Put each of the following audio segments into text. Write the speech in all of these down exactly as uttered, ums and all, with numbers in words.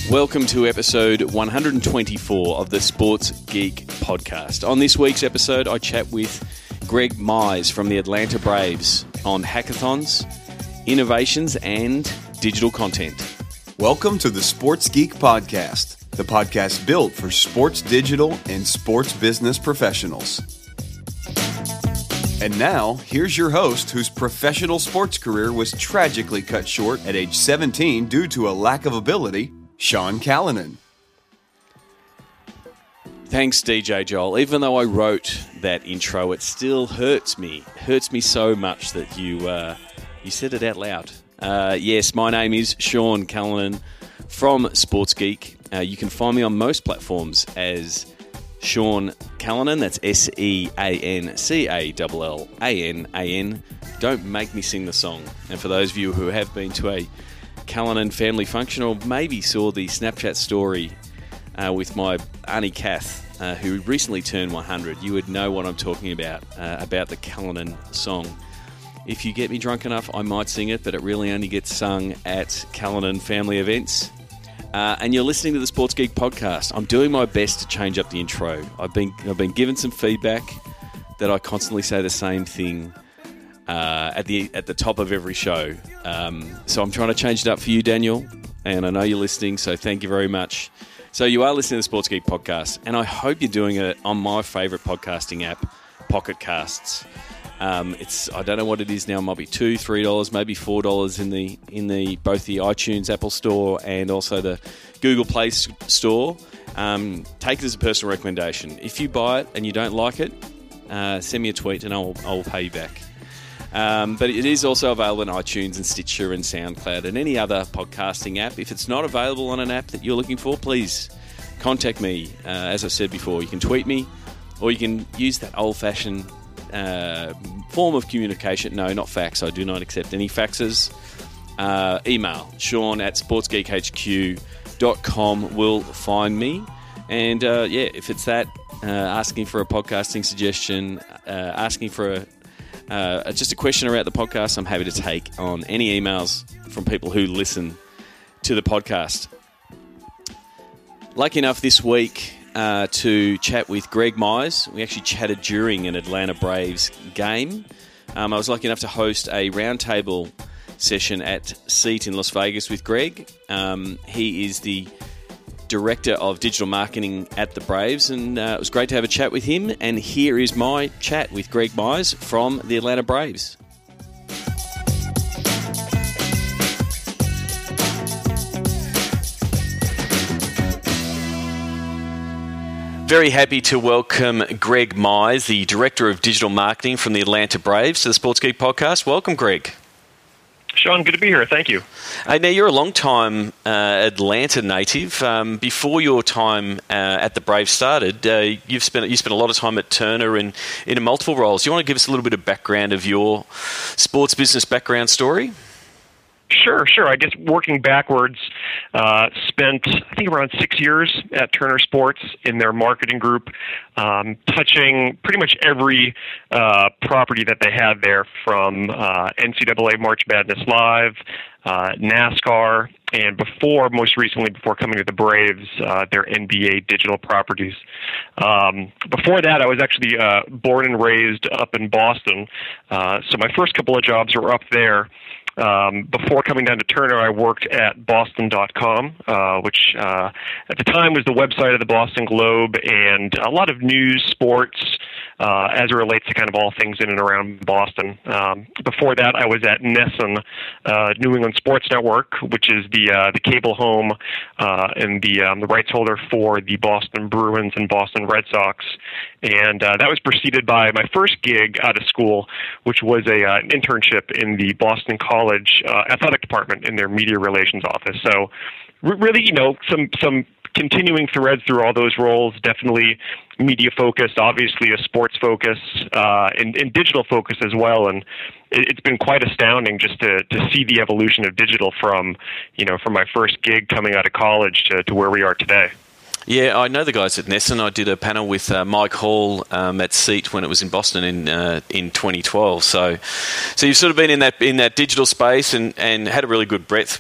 Welcome to episode one hundred twenty-four of the Sports Geek podcast. On this week's episode, I chat with Greg Mize from the Atlanta Braves on hackathons, innovations, and digital content. Welcome to the Sports Geek podcast, the podcast built for sports digital and sports business professionals. And now, here's your host whose professional sports career was tragically cut short at age seventeen due to a lack of ability, Sean Callanan. Thanks, D J Joel. Even though I wrote that intro, it still hurts me. It hurts me so much that you uh, you said it out loud. Uh, yes, my name is Sean Callanan from Sports Geek. Uh, you can find me on most platforms as Sean Callanan. That's S E A N C A L L A N A N. Don't make me sing the song. And for those of you who have been to a Callanan family function or maybe saw the Snapchat story uh, with my Auntie Kath, uh, who recently turned one hundred, you would know what I'm talking about, uh, about the Callanan song. If you get me drunk enough, I might sing it, but it really only gets sung at Callanan family events. Uh, and you're listening to the Sports Geek podcast. I'm doing my best to change up the intro. I've been I've been given some feedback that I constantly say the same thing uh, at the at the top of every show. Um, so I'm trying to change it up for you, Daniel. And I know you're listening, so thank you very much. So you are listening to the Sports Geek podcast, and I hope you're doing it on my favourite podcasting app, Pocket Casts. Um, it's I don't know what it is now. It might be two, three dollars, maybe four dollars in the in the both the iTunes Apple Store and also the Google Play Store. Um, take it as a personal recommendation. If you buy it and you don't like it, uh, send me a tweet and I'll I'll pay you back. Um, but it is also available in iTunes and Stitcher and SoundCloud and any other podcasting app. If it's not available on an app that you're looking for, please contact me. Uh, as I said before, you can tweet me or you can use that old-fashioned Uh, form of communication. No, not fax. I do not accept any faxes. Uh, email Sean at sportsgeekhq dot com will find me. And uh, yeah, if it's that, uh, asking for a podcasting suggestion, uh, asking for a uh, just a question about the podcast, I'm happy to take on any emails from people who listen to the podcast. Lucky enough this week Uh, to chat with Greg Mize. We actually chatted during an Atlanta Braves game. Um, I was lucky enough to host a roundtable session at Seat in Las Vegas with Greg. Um, he is the director of digital marketing at the Braves, and uh, it was great to have a chat with him. And here is my chat with Greg Mize from the Atlanta Braves. Very happy to welcome Greg Mize, the Director of Digital Marketing from the Atlanta Braves, to the Sports Geek podcast. Welcome, Greg. Sean, good to be here. Thank you. Uh, now, you're a long-time uh, Atlanta native. Um, before your time uh, at the Braves started, uh, you've spent you spent a lot of time at Turner in, in multiple roles. Do you want to give us a little bit of background of your sports business background story? Sure, sure. I guess working backwards, uh, spent, I think, around six years at Turner Sports in their marketing group, um, touching pretty much every uh, property that they had there, from uh, N C double A March Madness Live, uh, NASCAR, and before, most recently, before coming to the Braves, uh, their N B A digital properties. Um, before that, I was actually uh, born and raised up in Boston, uh, so my first couple of jobs were up there. Um, before coming down to Turner, I worked at Boston dot com, uh, which uh, at the time was the website of the Boston Globe, and a lot of news, sports, uh, as it relates to kind of all things in and around Boston. Um, before that, I was at NESN, uh, New England Sports Network, which is the uh, the cable home uh, and the um, the rights holder for the Boston Bruins and Boston Red Sox. And uh, that was preceded by my first gig out of school, which was a uh, an internship in the Boston College uh, athletic department in their media relations office. So really, you know, some some continuing threads through all those roles. Definitely media focused, obviously a sports focus, uh, and, and digital focus as well. And it, it's been quite astounding just to to see the evolution of digital from, you know, from my first gig coming out of college to, to where we are today. Yeah, I know the guys at NESN. I did a panel with uh, Mike Hall um, at Seat when it was in Boston in uh, in twenty twelve. So, so you've sort of been in that in that digital space and, and had a really good breadth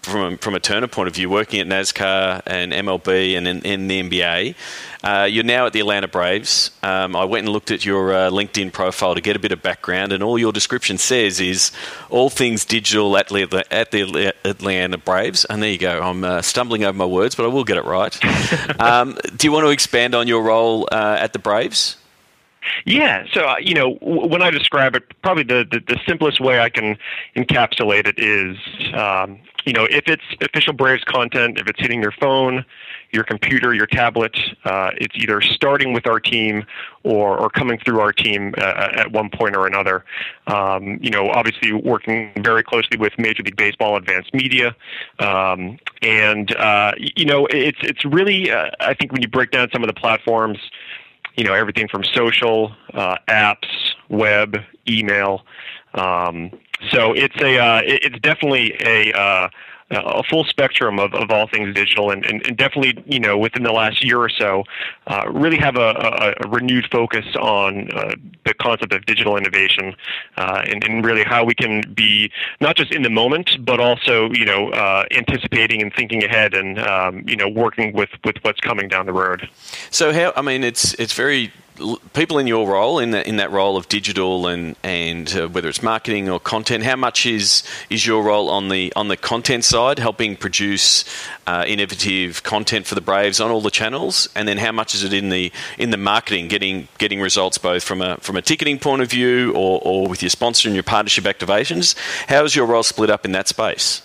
from from a Turner point of view, working at NASCAR and M L B and in, in the N B A. Uh, you're now at the Atlanta Braves. Um, I went and looked at your uh, LinkedIn profile to get a bit of background, and all your description says is all things digital at the, at the Atlanta Braves. And there you go. I'm uh, stumbling over my words, but I will get it right. um, do you want to expand on your role uh, at the Braves? Yeah, so, uh, you know, w- when I describe it, probably the, the, the simplest way I can encapsulate it is, um, you know, if it's official Braves content, if it's hitting your phone, your computer, your tablet, uh, it's either starting with our team or, or coming through our team uh, at one point or another. Um, you know, obviously working very closely with Major League Baseball Advanced Media. Um, and, uh, you know, it's, it's really, uh, I think when you break down some of the platforms, you know, everything from social, uh, apps, web, email. Um, so it's a, uh, it's definitely a, uh, a full spectrum of, of all things digital, and, and, and definitely, you know, within the last year or so, uh, really have a, a, a renewed focus on uh, the concept of digital innovation, uh, and, and really how we can be not just in the moment, but also, you know, uh, anticipating and thinking ahead, and um, you know, working with, with what's coming down the road. So how? I mean, it's it's very. People in your role, in that in that role of digital and and uh, whether it's marketing or content, how much is is your role on the on the content side, helping produce uh, innovative content for the Braves on all the channels, and then how much is it in the in the marketing, getting getting results both from a from a ticketing point of view or or with your sponsor and your partnership activations? How is your role split up in that space?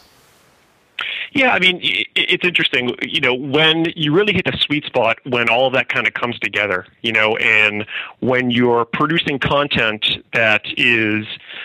Yeah, I mean, it's interesting, you know, when you really hit the sweet spot, when all of that kind of comes together, you know, and when you're producing content that is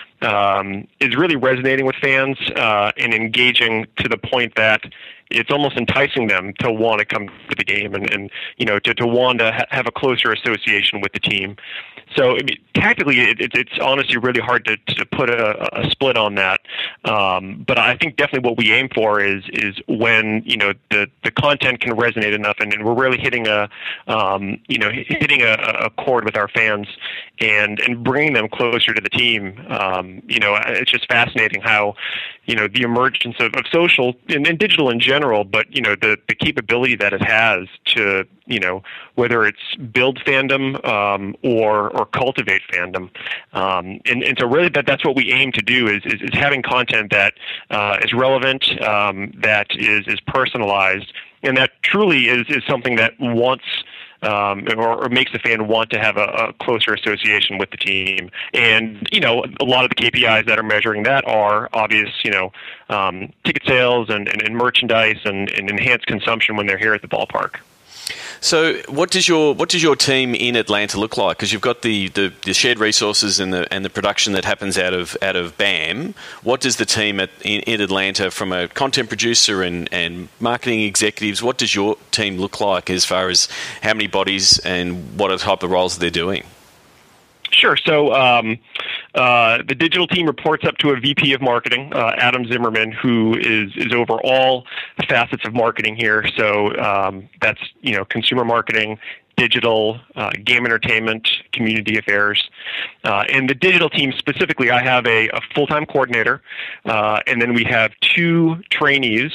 um, is really resonating with fans uh, and engaging to the point that it's almost enticing them to want to come to the game and, and you know, to, to want to ha- have a closer association with the team. So I mean, tactically, it, it, it's honestly really hard to, to put a, a split on that. Um, but I think definitely what we aim for is is when, you know, the, the content can resonate enough, and, and we're really hitting a um, you know hitting a, a chord with our fans and and bringing them closer to the team. Um, you know, it's just fascinating how, you know, the emergence of, of social and, and digital in general, but, you know, the, the capability that it has to, you know, whether it's build fandom um, or or cultivate fandom. Um, and, and so really that, that's what we aim to do is, is, is having content that uh, is relevant, um, that is, is personalized, and that truly is, is something that wants Um, or, or makes the fan want to have a, a closer association with the team. And, you know, a lot of the K P Is that are measuring that are obvious, you know, um, ticket sales and, and, and merchandise and, and enhanced consumption when they're here at the ballpark. So, what does your what does your team in Atlanta look like? Because you've got the, the, the shared resources and the and the production that happens out of out of B A M. What does the team at, in, in Atlanta, from a content producer and, and marketing executives, what does your team look like as far as how many bodies and what type of roles they're doing? Sure. So um, uh, the digital team reports up to a V P of marketing, uh, Adam Zimmerman, who is is over all facets of marketing here. So um, that's, you know, consumer marketing, digital, uh, game entertainment, community affairs. Uh, and the digital team specifically, I have a, a full-time coordinator, uh, and then we have two trainees,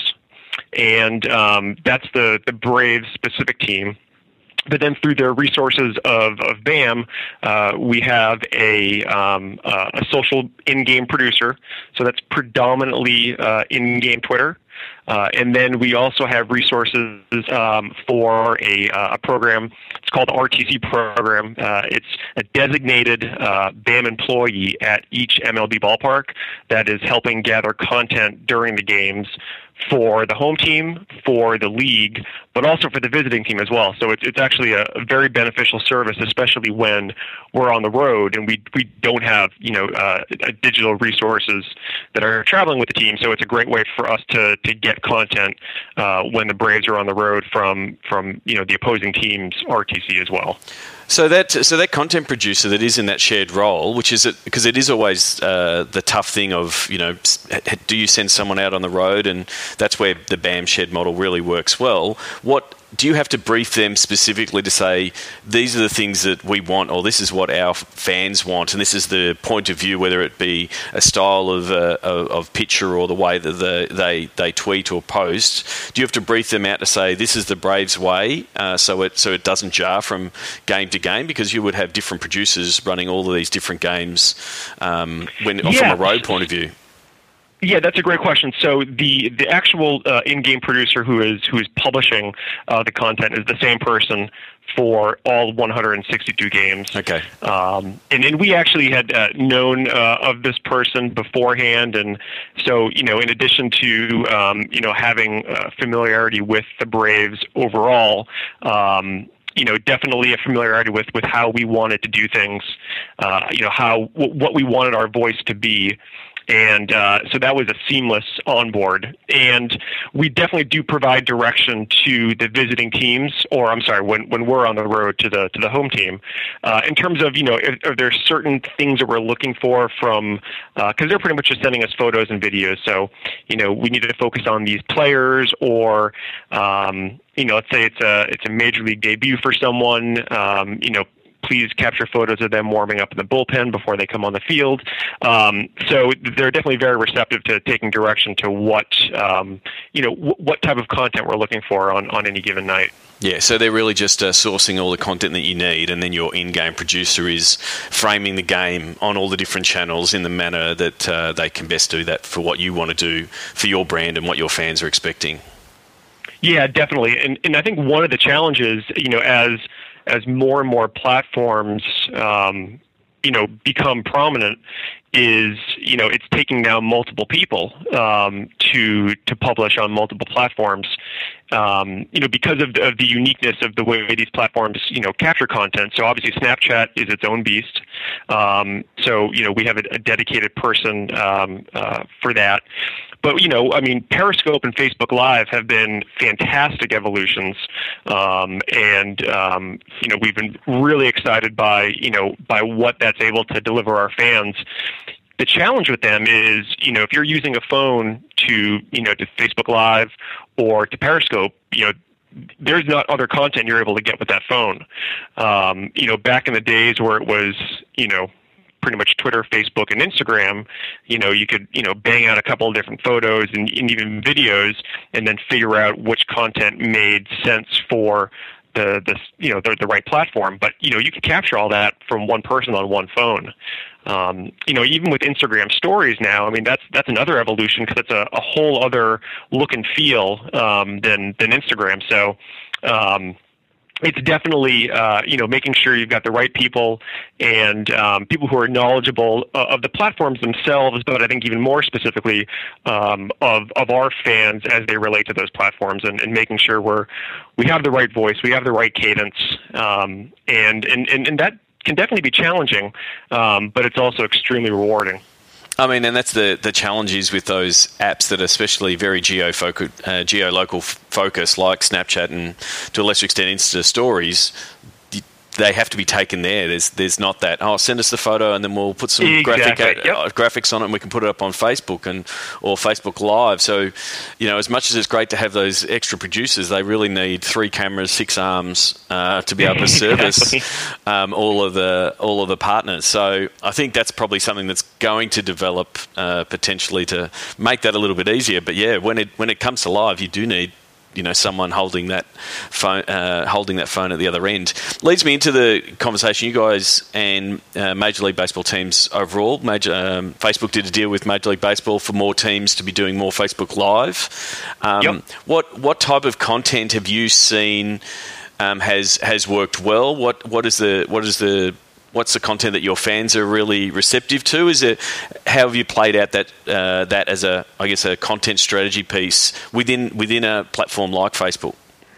and um, that's the, the Braves specific team. But then through the resources of, of B A M, uh, we have a, um, uh, a social in-game producer. So that's predominantly uh, in-game Twitter. Uh, and then we also have resources um, for a, uh, a program. It's called the R T C program. Uh, it's a designated uh, B A M employee at each M L B ballpark that is helping gather content during the games for the home team, for the league, but also for the visiting team as well. So it's it's actually a very beneficial service, especially when we're on the road and we we don't have, you know, uh, digital resources that are traveling with the team. So it's a great way for us to to get content uh, when the Braves are on the road from from you know the opposing team's R T C as well. So that so that content producer that is in that shared role, which is it, because it is always uh, the tough thing of, you know, do you send someone out on the road, and that's where the B A M shared model really works well. What do you have to brief them specifically to say, these are the things that we want, or this is what our fans want, and this is the point of view, whether it be a style of uh, of, of picture or the way that the, they they tweet or post? Do you have to brief them out to say, this is the Braves way, uh, so it so it doesn't jar from game to game? Because you would have different producers running all of these different games um, when yeah. from a road point of view. Yeah, that's a great question. So the the actual uh, in-game producer who is who is publishing uh, the content is the same person for all one hundred sixty-two games. Okay. Um, and, and we actually had uh, known uh, of this person beforehand, and so you know, in addition to um, you know having uh, familiarity with the Braves overall. Um, You know, definitely a familiarity with, with how we wanted to do things. Uh, you know, how w- what we wanted our voice to be. And uh, so that was a seamless onboard. And we definitely do provide direction to the visiting teams, or I'm sorry, when, when we're on the road to the to the home team, uh, in terms of, you know, if, if there's certain things that we're looking for from, because uh, they're pretty much just sending us photos and videos. So, you know, we need to focus on these players, or, um, you know, let's say it's a it's a major league debut for someone, um, you know, please capture photos of them warming up in the bullpen before they come on the field. Um, so they're definitely very receptive to taking direction to what, um, you know, w- what type of content we're looking for on, on any given night. Yeah, so they're really just uh, sourcing all the content that you need, and then your in-game producer is framing the game on all the different channels in the manner that uh, they can best do that for what you want to do for your brand and what your fans are expecting. Yeah, definitely. And, and I think one of the challenges, you know, as as more and more platforms, um, you know, become prominent, is, you know, it's taking now multiple people um, to to publish on multiple platforms. Um, you know, because of the, of the uniqueness of the way these platforms, you know, capture content. So obviously Snapchat is its own beast. Um, so, you know, we have a, a dedicated person um, uh, for that. But, you know, I mean, Periscope and Facebook Live have been fantastic evolutions. Um, and, um, you know, we've been really excited by, you know, by what that's able to deliver our fans. The challenge with them is, you know, if you're using a phone to, you know, to Facebook Live or to Periscope, you know, there's not other content you're able to get with that phone. Um, you know, back in the days where it was, you know, pretty much Twitter, Facebook, and Instagram, you know, you could, you know, bang out a couple of different photos and, and even videos, and then figure out which content made sense for the, the you know, the, the right platform. But, you know, you can capture all that from one person on one phone. Um, you know, even with Instagram stories now, I mean, that's that's another evolution, because it's a, a whole other look and feel um, than than Instagram. So um, it's definitely uh, you know, making sure you've got the right people, and um, people who are knowledgeable uh, of the platforms themselves, but I think even more specifically um, of of our fans as they relate to those platforms, and, and making sure we're we have the right voice, we have the right cadence, um, and, and and and that can definitely be challenging, um, but it's also extremely rewarding. I mean, and that's the, the challenges with those apps that are especially very geo-focused, uh, geo-local f- focus, like Snapchat and to a lesser extent Insta Stories. They have to be taken there. There's there's not that, oh, send us the photo and then we'll put some exactly. graphic yep. uh, graphics on it and we can put it up on Facebook and or Facebook Live. So, you know, as much as it's great to have those extra producers, they really need three cameras, six arms uh, to be able to service exactly. um, all of the all of the partners. So I think that's probably something that's going to develop uh, potentially to make that a little bit easier. But yeah, when it when it comes to live, you do need, you know, someone holding that phone, uh, holding that phone at the other end. Leads me into the conversation. You guys and uh, Major League Baseball teams overall. Major um, Facebook did a deal with Major League Baseball for more teams to be doing more Facebook Live. Um, yep. What what type of content have you seen um, has has worked well? What what is the what is the What's the content that your fans are really receptive to? Is it, how have you played out that uh, that as a, I guess, a content strategy piece within within a platform like Facebook?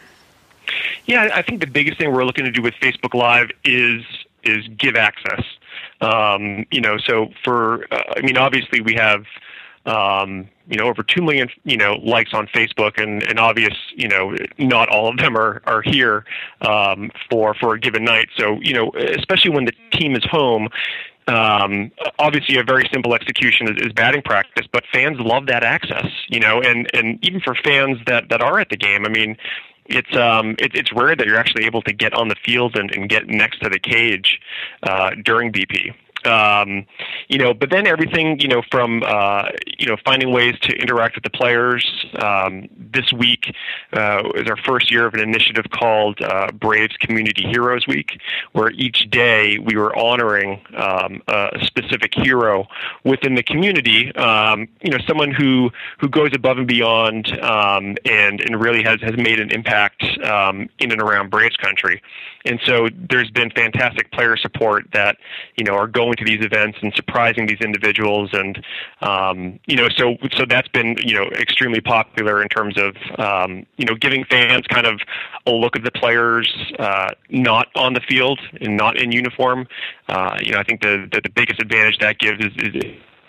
Yeah, I think the biggest thing we're looking to do with Facebook Live is is give access. Um, you know, so for uh, I mean, obviously we have um, you know, over two million, you know, likes on Facebook, and, and obvious, you know, not all of them are, are here um, for, for a given night. So, you know, especially when the team is home, um, obviously a very simple execution is, is batting practice, but fans love that access, you know, and, and even for fans that, that are at the game, I mean, it's um, it, it's rare that you're actually able to get on the field and, and get next to the cage uh, during B P. Um, you know, but then everything, you know, from, uh, you know, finding ways to interact with the players. Um, this week uh, is our first year of an initiative called uh, Braves Community Heroes Week, where each day we were honoring um, a specific hero within the community. Um, you know, someone who, who goes above and beyond um, and and really has, has made an impact um, in and around Braves country. And so there's been fantastic player support that, you know, are going to these events and surprising these individuals. And, um, you know, so so that's been, you know, extremely popular in terms of, um, you know, giving fans kind of a look at the players uh, not on the field and not in uniform. Uh, you know, I think the, the, the biggest advantage that gives is, is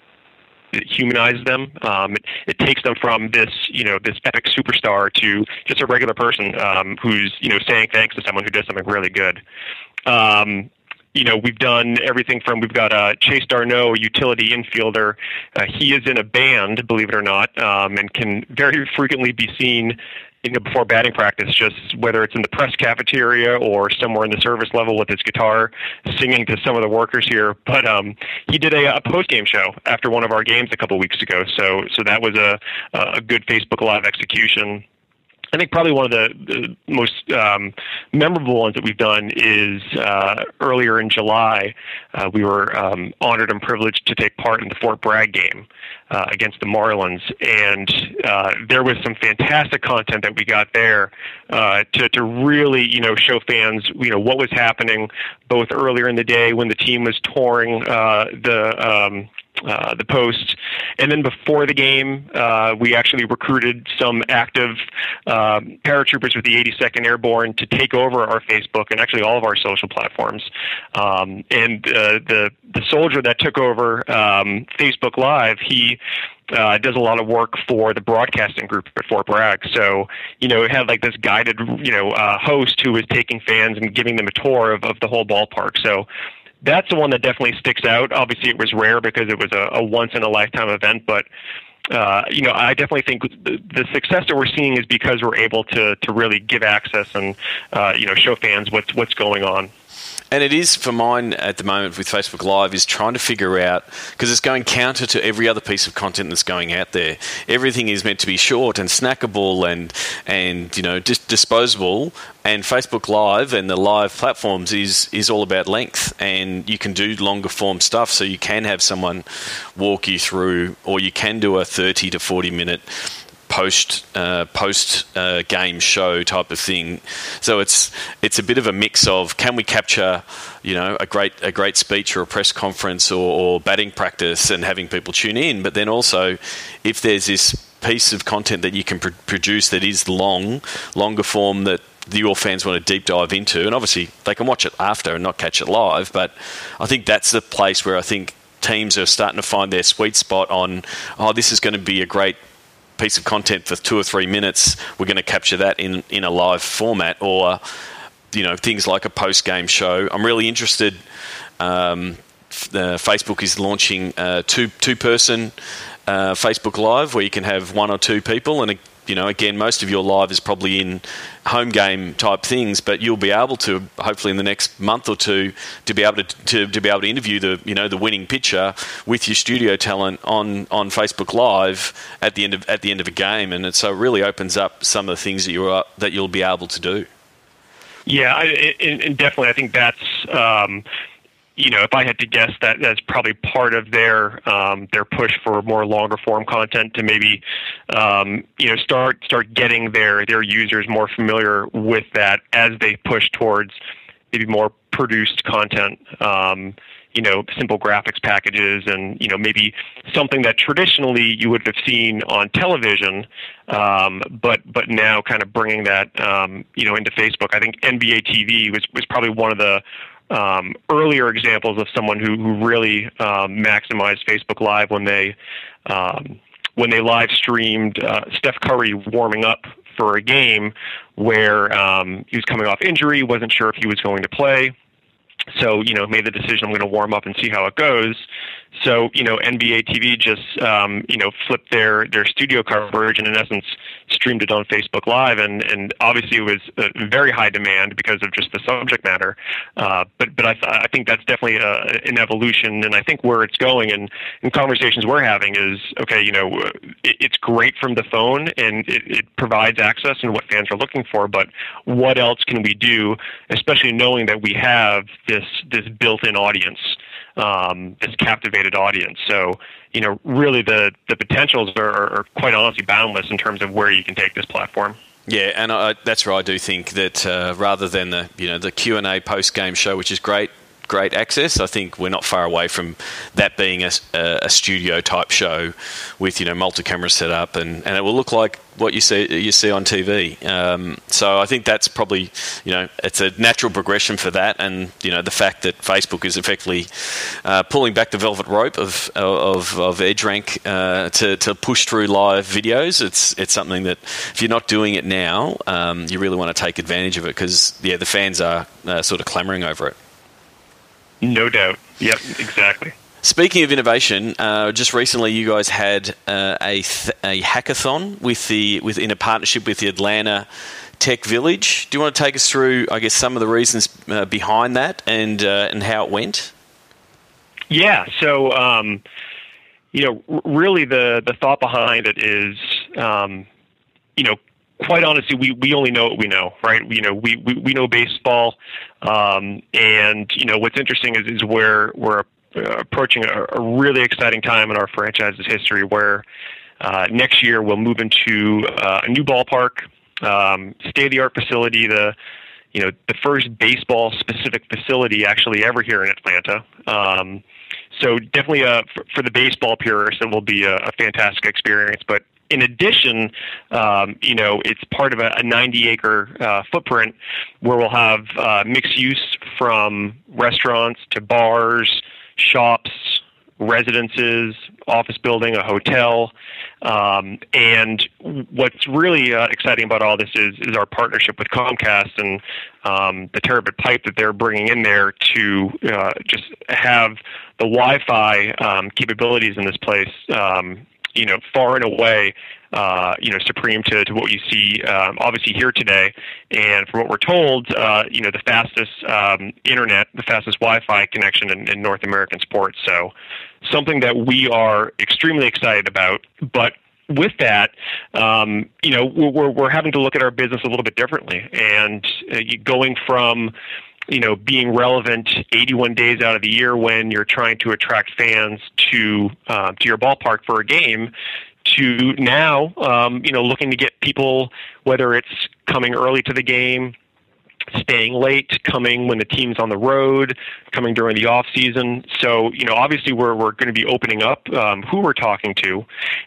it humanizes them. Um, it, it takes them from this, you know, this epic superstar to just a regular person um, who's, you know, saying thanks to someone who does something really good. Um, you know, we've done everything from, we've got uh, Chase Darno, a utility infielder. Uh, he is in a band, believe it or not, um, and can very frequently be seen, you know, before batting practice, just whether it's in the press cafeteria or somewhere in the service level with his guitar, singing to some of the workers here. But um, he did a, a post-game show after one of our games a couple weeks ago, so so that was a a good Facebook Live execution. I think probably one of the, the most um, memorable ones that we've done is uh, earlier in July, uh, we were um, honored and privileged to take part in the Fort Bragg game uh, against the Marlins, and uh, there was some fantastic content that we got there uh, to, to really, you know, show fans, you know, what was happening both earlier in the day when the team was touring uh, the um, Uh, the Post, and then before the game, uh, we actually recruited some active um, paratroopers with the eighty-second Airborne to take over our Facebook and actually all of our social platforms. Um, and uh, the the soldier that took over um, Facebook Live, he Uh, does a lot of work for the broadcasting group at Fort Bragg. So, you know, it had like this guided, you know, uh, host who was taking fans and giving them a tour of, of the whole ballpark. So that's the one that definitely sticks out. Obviously, it was rare because it was a, a once-in-a-lifetime event, but Uh, you know, I definitely think the, the success that we're seeing is because we're able to to really give access and uh, you know, show fans what's what's going on. And it is, for mine at the moment with Facebook Live, is trying to figure out, because it's going counter to every other piece of content that's going out there. Everything is meant to be short and snackable and, and you know, dis- disposable. And Facebook Live and the live platforms is, is all about length. And you can do longer form stuff, so you can have someone walk you through, or you can do a thirty to forty minute post uh, post uh, game show type of thing. So it's it's a bit of a mix of, can we capture, you know, a great a great speech or a press conference or, or batting practice and having people tune in, but then also if there's this piece of content that you can pr- produce that is long, longer form that your fans want to deep dive into, and obviously they can watch it after and not catch it live, but I think that's the place where I think teams are starting to find their sweet spot on, oh, this is going to be a great piece of content for two or three minutes, we're going to capture that in, in a live format, or, you know, things like a post-game show. I'm really interested. Um, uh, Facebook is launching a two, two-person uh, Facebook Live where you can have one or two people, and, you know, again, most of your live is probably in home game type things, but you'll be able to, hopefully in the next month or two, to be able to, to, to be able to interview the, you know, the winning pitcher with your studio talent on, on Facebook Live at the end of at the end of a game, and it, so it really opens up some of the things that you are that you'll be able to do. Yeah, I, and, and definitely, I think that's. Um, You know, if I had to guess, that that's probably part of their um, their push for more longer form content to maybe um, you know start start getting their their users more familiar with that as they push towards maybe more produced content. Um, you know, simple graphics packages, and you know maybe something that traditionally you would have seen on television, um, but but now kind of bringing that um, you know into Facebook. I think N B A T V was was probably one of the Um, earlier examples of someone who, who really um, maximized Facebook Live when they um, when they live streamed uh, Steph Curry warming up for a game where um, he was coming off injury, wasn't sure if he was going to play. So, you know, made the decision, I'm going to warm up and see how it goes. So, you know, N B A T V just, um, you know, flipped their, their studio coverage and in essence streamed it on Facebook Live, and, and obviously it was a very high demand because of just the subject matter. Uh, but but I, I think that's definitely a, an evolution, and I think where it's going and, and conversations we're having is, okay, you know, it, it's great from the phone and it, it provides access and what fans are looking for, but what else can we do, especially knowing that we have this this built-in audience, um, this captivated audience. So, you know, really the, the potentials are, are quite honestly boundless in terms of where you can take this platform. Yeah, and I, that's where I do think that uh, rather than the you know the Q and A post-game show, which is great, great access, I think we're not far away from that being a, a studio type show with you know multi-camera setup, and, and it will look like what you see you see on T V. Um, so I think that's probably you know it's a natural progression for that, and you know the fact that Facebook is effectively uh, pulling back the velvet rope of of, of EdgeRank uh, to to push through live videos. It's it's something that if you're not doing it now, um, you really want to take advantage of it because yeah, the fans are uh, sort of clamoring over it. No doubt. Yep, exactly. Speaking of innovation, uh, just recently you guys had uh, a th- a hackathon with the with in a partnership with the Atlanta Tech Village. Do you want to take us through, I guess, some of the reasons uh, behind that and uh, and how it went? Yeah. So, um, you know, r- really the the thought behind it is, um, you know. Quite honestly, we, we only know what we know, right? You know, we, we, we know baseball, um, and you know what's interesting is, is where we're uh, approaching a, a really exciting time in our franchise's history, where uh, next year we'll move into uh, a new ballpark, um, state-of-the-art facility, the you know the first baseball-specific facility actually ever here in Atlanta. Um, so definitely, uh, for, for the baseball purists, it will be a, a fantastic experience, but. In addition, um, you know, it's part of a ninety-acre uh, footprint where we'll have uh, mixed use from restaurants to bars, shops, residences, office building, a hotel. Um, and what's really uh, exciting about all this is, is our partnership with Comcast and um, the terabit pipe that they're bringing in there to uh, just have the Wi-Fi um, capabilities in this place. Um, you know, far and away, uh, you know, supreme to, to what you see, um, obviously here today. And from what we're told, uh, you know, the fastest um, internet, the fastest Wi-Fi connection in, in North American sports. So something that we are extremely excited about. But with that, um, you know, we're, we're having to look at our business a little bit differently. And uh, going from you know, being relevant eighty-one days out of the year when you're trying to attract fans to uh, to your ballpark for a game, to now, um, you know, looking to get people, whether it's coming early to the game, staying late, coming when the team's on the road, coming during the off season. So, you know, obviously we're we're going to be opening up um, who we're talking to,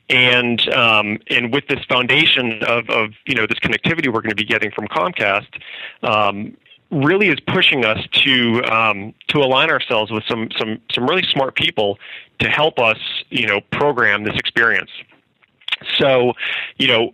and um, and with this foundation of of you know this connectivity we're going to be getting from Comcast. Um, really is pushing us to um, to align ourselves with some some some really smart people to help us, you know, program this experience. So, you know,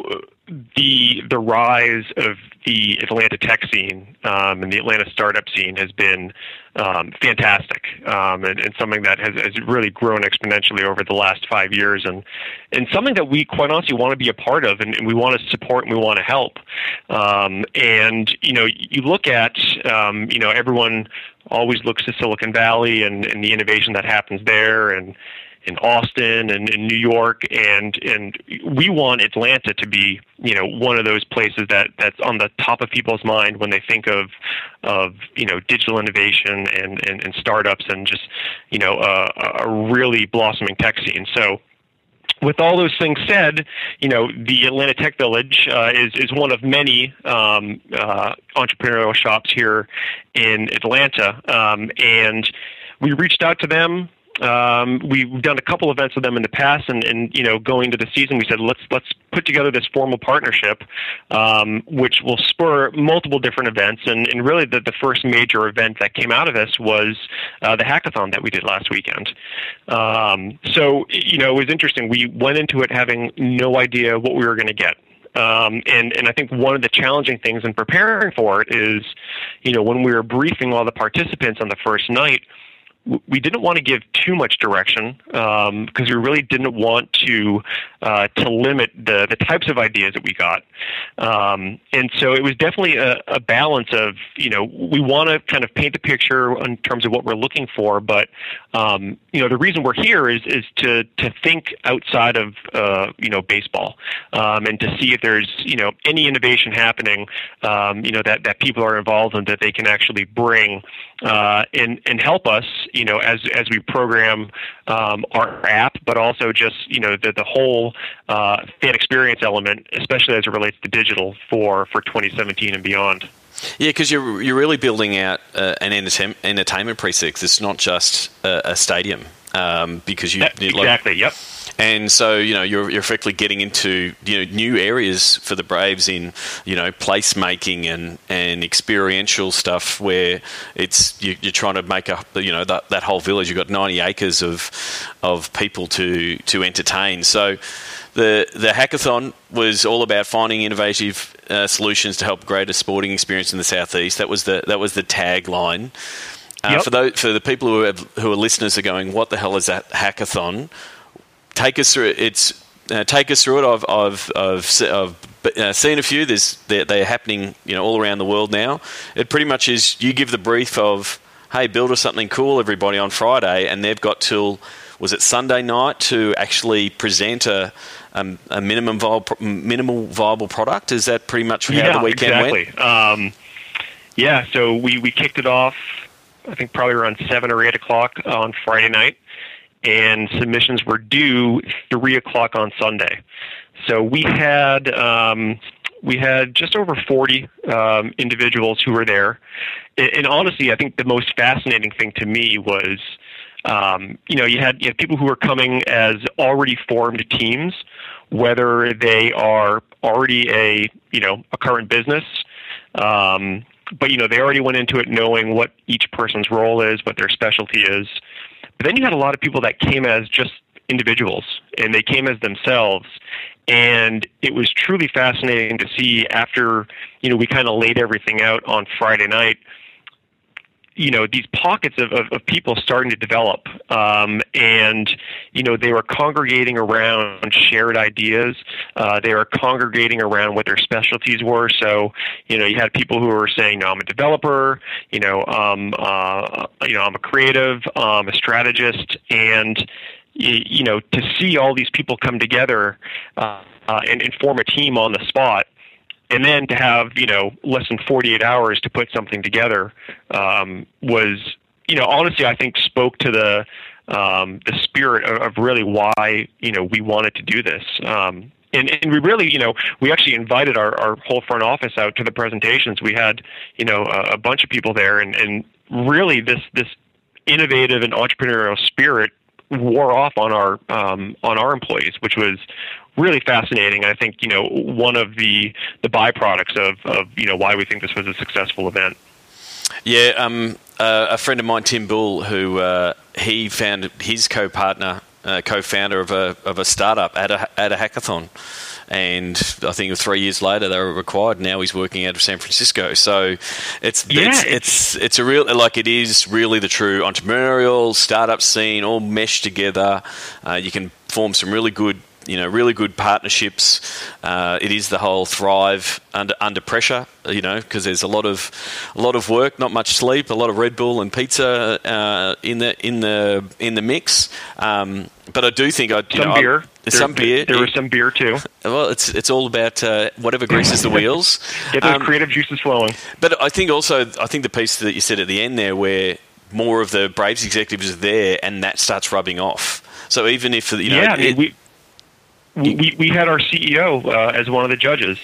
the the rise of the Atlanta tech scene um, and the Atlanta startup scene has been um, fantastic, um, and, and something that has, has really grown exponentially over the last five years, and and something that we quite honestly want to be a part of, and, and we want to support and we want to help. Um, and you know, you look at um, you know everyone always looks to Silicon Valley and, and the innovation that happens there, and in Austin and in New York, and and we want Atlanta to be, you know, one of those places that, that's on the top of people's mind when they think of of you know digital innovation and, and, and startups and just you know a, a really blossoming tech scene. So, with all those things said, you know, the Atlanta Tech Village uh, is is one of many um, uh, entrepreneurial shops here in Atlanta, um, and we reached out to them. Um, we've done a couple events with them in the past, and, and you know, going to the season, we said let's let's put together this formal partnership, um, which will spur multiple different events. And, and really, the, the first major event that came out of this was uh, the hackathon that we did last weekend. Um, so, you know, it was interesting. We went into it having no idea what we were going to get. Um, and, and I think one of the challenging things in preparing for it is, you know, when we were briefing all the participants on the first night, we didn't want to give too much direction um, because we really didn't want to uh, to limit the, the types of ideas that we got. Um, and so it was definitely a, a balance of, you know, we want to kind of paint the picture in terms of what we're looking for, but, um, you know, the reason we're here is is to, to think outside of, uh, you know, baseball um, and to see if there's, you know, any innovation happening, um, you know, that, that people are involved in that they can actually bring uh, and, and help us, you know, as as we program um, our app, but also just, you know, the the whole uh, fan experience element, especially as it relates to digital for, for twenty seventeen and beyond. Yeah, because you're you're really building out uh, an entertain- entertainment precinct. It's not just a, a stadium, um, because you that, exactly. Like, yep. And so, you know, you're, you're effectively getting into, you know, new areas for the Braves in, you know, placemaking and, and experiential stuff where it's you, you're trying to make a, you know, that, that whole village. You've got ninety acres of of people to to entertain. So the the hackathon was all about finding innovative uh, solutions to help create a sporting experience in the Southeast. That was the that was the tagline. Uh, yep. For those for the people who are, who are listeners are going, what the hell is that hackathon? Take us through it. It's uh, take us through it. I've I've I've, I've uh, seen a few. There's they're, they're happening, you know, all around the world now. It pretty much is you give the brief of, hey, build us something cool, everybody, on Friday, and they've got till was it Sunday night to actually present a um, a minimum viable minimal viable product. Is that pretty much how yeah, the weekend exactly. went? Um, yeah. So we we kicked it off, I think probably around seven or eight o'clock on Friday night. And submissions were due three o'clock on Sunday. So we had um, we had just over forty um, individuals who were there. And, and honestly, I think the most fascinating thing to me was, um, you know, you had you had people who were coming as already formed teams, whether they are already a you know a current business. Um, but you know they already went into it knowing what each person's role is, what their specialty is. But then you had a lot of people that came as just individuals, and they came as themselves. And it was truly fascinating to see after, you know, we kind of laid everything out on Friday night, you know, these pockets of, of, of people starting to develop. Um, and, you know, they were congregating around shared ideas. Uh, they were congregating around what their specialties were. So, you know, you had people who were saying, no, I'm a developer, you know, um, uh, you know, I'm a creative, um, a strategist. And, you, you know, to see all these people come together uh, uh, and, and form a team on the spot, and then to have, you know, less than forty-eight hours to put something together um, was, you know, honestly, I think spoke to the um, the spirit of, of really why, you know, we wanted to do this. Um, and, and we really, you know, we actually invited our, our whole front office out to the presentations. We had, you know, a, a bunch of people there, and, and really this this innovative and entrepreneurial spirit wore off on our um, on our employees, which was really fascinating. I think, you know, one of the the byproducts of, of you know why we think this was a successful event. Yeah, um, uh, a friend of mine, Tim Bull, who uh, he found his co-partner, uh, co-founder of a of a startup at a at a hackathon, and I think three years later they were acquired. Now he's working out of San Francisco. So it's yeah, it's, it's it's a real like it is really the true entrepreneurial startup scene all meshed together. Uh, you can form some really good. You know, really good partnerships. Uh, it is the whole thrive under under pressure. You know, because there's a lot of a lot of work, not much sleep, a lot of Red Bull and pizza uh, in the in the in the mix. Um, but I do think I some know, beer. I, there, some beer. There was some beer too. Well, it's it's all about uh, whatever greases the wheels. Get those um, creative juices flowing. But I think also I think the piece that you said at the end there, where more of the Braves executives are there, and that starts rubbing off. So even if you know, yeah, I mean, it, we. We we had our C E O uh, as one of the judges,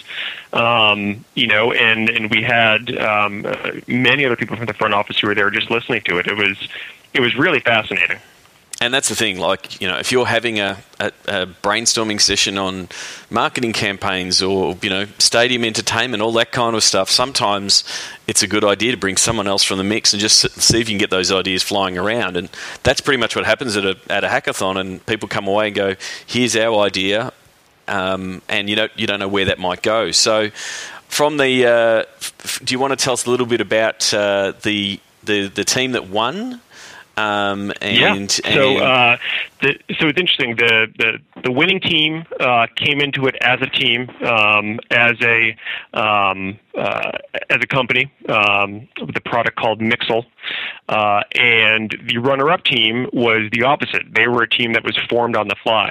um, you know, and, and we had um, uh, many other people from the front office who were there just listening to it. It was it was really fascinating. And that's the thing, like, you know, if you're having a, a, a brainstorming session on marketing campaigns or, you know, stadium entertainment, all that kind of stuff, sometimes it's a good idea to bring someone else from the mix and just see if you can get those ideas flying around. And that's pretty much what happens at a at a hackathon, and people come away and go, here's our idea, um, and you don't, you don't know where that might go. So from the, uh, f- do you want to tell us a little bit about uh, the, the, the team that won? Um, and, yeah. and So, uh, the, so it's interesting. The the, the winning team uh, came into it as a team, um, as a um, uh, as a company um, with a product called Mixel, uh, and the runner-up team was the opposite. They were a team that was formed on the fly.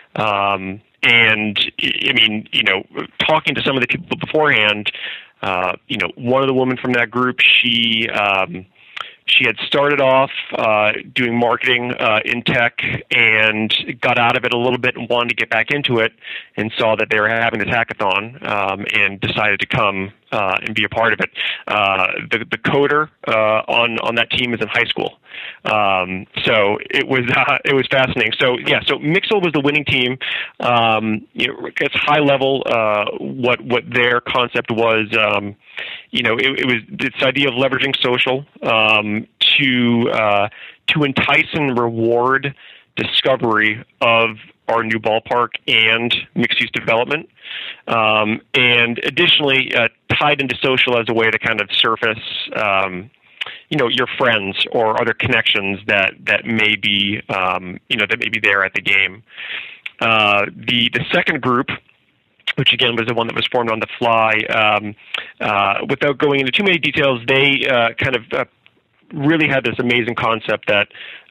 Um, and I mean, you know, talking to some of the people beforehand, uh, you know, one of the women from that group, she. Um, She had started off uh, doing marketing uh, in tech and got out of it a little bit and wanted to get back into it, and saw that they were having this hackathon um, and decided to come uh, and be a part of it. Uh, the, the coder uh, on on that team is in high school, um, so it was uh, it was fascinating. So yeah, so Mixel was the winning team. Um, you know, it's high level. Uh, what what their concept was. Um, You know, it, it was this idea of leveraging social um, to uh, to entice and reward discovery of our new ballpark and mixed-use development, um, and additionally uh, tied into social as a way to kind of surface, um, you know, your friends or other connections that that may be, um, you know, that may be there at the game. Uh, the the second group, which again was the one that was formed on the fly. Um, uh, without going into too many details, they uh, kind of uh, really had this amazing concept that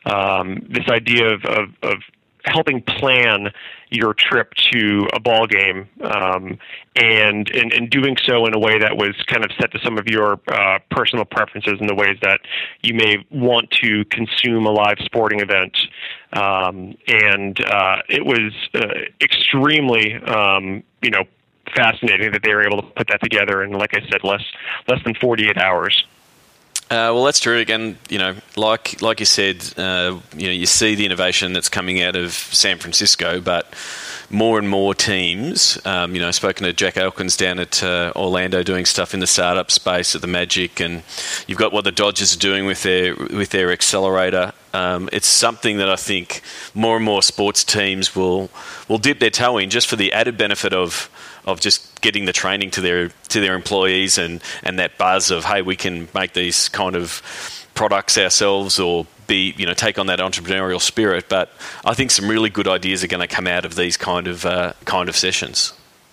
um, this idea of, of, of helping plan your trip to a ball game, um, and, and and doing so in a way that was kind of set to some of your uh, personal preferences in the ways that you may want to consume a live sporting event. Um, and uh, it was uh, extremely, um, you know, fascinating that they were able to put that together in, like I said, less less than forty-eight hours. Uh, well, that's true. Again, you know, like like you said, uh, you know, you see the innovation that's coming out of San Francisco, but more and more teams, um, you know, I've spoken to Jack Elkins down at uh, Orlando doing stuff in the startup space at the Magic, and you've got what the Dodgers are doing with their with their accelerator. Um, it's something that I think more and more sports teams will will dip their toe in, just for the added benefit of of just getting the training to their to their employees, and, and that buzz of, hey, we can make these kind of products ourselves, or be, you know, take on that entrepreneurial spirit. But I think some really good ideas are going to come out of these kind of uh, kind of sessions.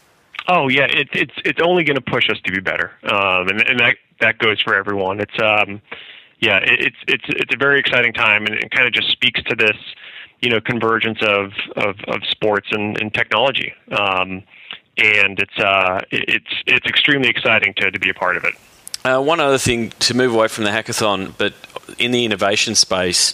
Oh yeah, it's it's it's only going to push us to be better, um, and and that that goes for everyone. It's um, yeah, it, it's it's it's a very exciting time, and it kind of just speaks to this, you know, convergence of of, of sports and, and technology. Um, And it's uh, it's it's extremely exciting to, to be a part of it. Uh, one other thing to move away from the hackathon, but in the innovation space,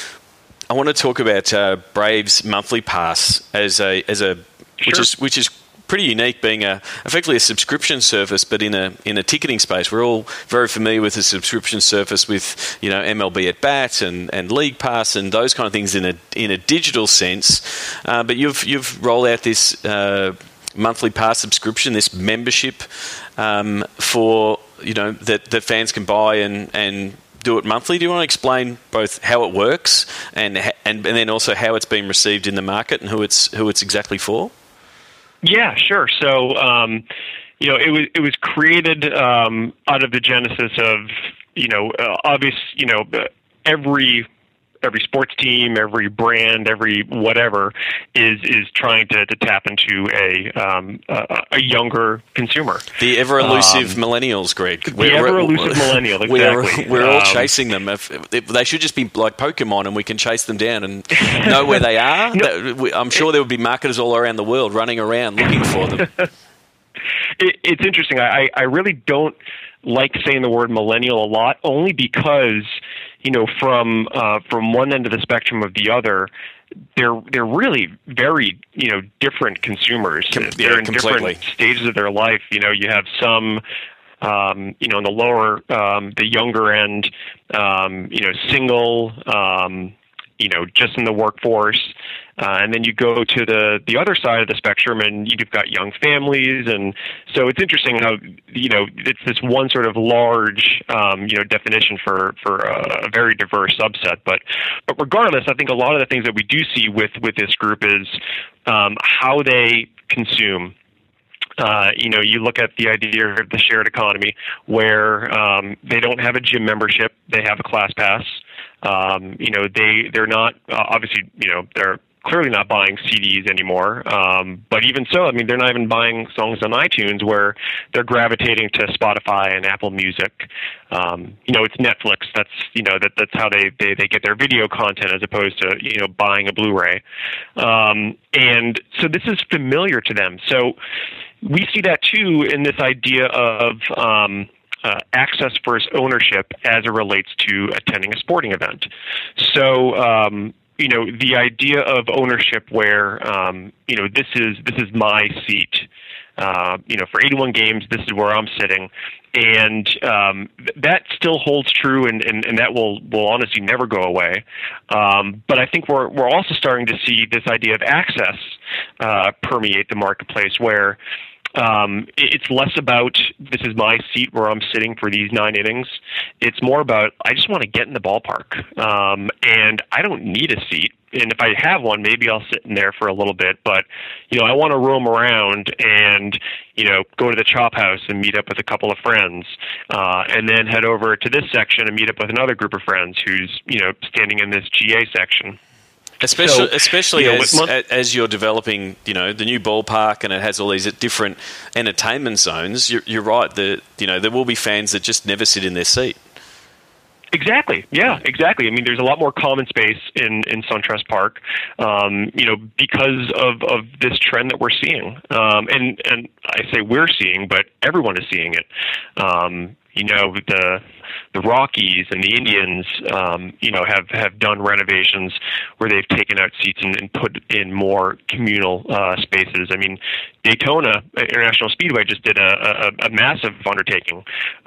I want to talk about uh, Braves monthly pass as a as a Sure. which is which is pretty unique, being a effectively a subscription service, but in a in a ticketing space. We're all very familiar with the subscription service with, you know, M L B at Bat and, and League Pass and those kind of things in a in a digital sense. Uh, but you've you've rolled out this Uh, monthly pass subscription, this membership um, for, you know, that, that fans can buy and, and do it monthly. Do you want to explain both how it works and, and and then also how it's been received in the market and who it's who it's exactly for? Yeah, sure. So, um, you know, it was it was created um, out of the genesis of, you know, uh, obvious, you know, every. Every sports team, every brand, every whatever is is trying to, to tap into a um, a, a younger consumer. The ever elusive um, millennials, Greg. The we're, ever elusive millennial. Exactly. We're, we're all um, chasing them. If, if they should just be like Pokemon, and we can chase them down and know where they are. No, I'm sure there would be marketers all around the world running around looking for them. it, it's interesting. I, I really don't like saying the word millennial a lot, only because, you know, from uh, from one end of the spectrum of the other, they're they're really very, you know, different consumers. Com- they're yeah, in completely. different stages of their life. You know, you have some, um, you know, in the lower, um, the younger end, um, you know, single, um, you know, just in the workforce. Uh, and then you go to the, the other side of the spectrum, and you've got young families. And so it's interesting how, you know, it's this one sort of large, um, you know, definition for, for a, a very diverse subset. But, but regardless, I think a lot of the things that we do see with, with this group is um, how they consume. Uh, you know, you look at the idea of the shared economy, where um, they don't have a gym membership, they have a class pass. Um, you know, they they're not uh, obviously you know they're clearly not buying C Ds anymore. Um, but even so, I mean, they're not even buying songs on iTunes, where they're gravitating to Spotify and Apple Music. Um, you know, it's Netflix. That's, you know, that that's how they, they, they get their video content, as opposed to, you know, buying a Blu-ray. Um, and so this is familiar to them. So we see that too in this idea of, um, Uh, access versus ownership as it relates to attending a sporting event. So, um, you know, the idea of ownership, where um, you know this is this is my seat. Uh, you know, for eighty-one games, this is where I'm sitting, and um, th- that still holds true, and, and, and that will, will honestly never go away. Um, but I think we're we're also starting to see this idea of access uh, permeate the marketplace, where Um, it's less about this is my seat where I'm sitting for these nine innings. It's more about I just want to get in the ballpark, um, and I don't need a seat. And if I have one, maybe I'll sit in there for a little bit. But you know, I want to roam around and you know go to the Chop House and meet up with a couple of friends, uh, and then head over to this section and meet up with another group of friends who's you know standing in this G A section. Especially, so, especially you know, as, month- as you're developing, you know, the new ballpark, and it has all these different entertainment zones. You're, you're right. The you know there will be fans that just never sit in their seat. Exactly. Yeah, exactly. I mean, there's a lot more common space in, in SunTrust Park, um, you know, because of, of this trend that we're seeing. Um, and, and I say we're seeing, but everyone is seeing it. Um, you know, the the Rockies and the Indians, um, you know, have, have done renovations where they've taken out seats and, and put in more communal uh, spaces. I mean, Daytona International Speedway just did a, a, a massive undertaking,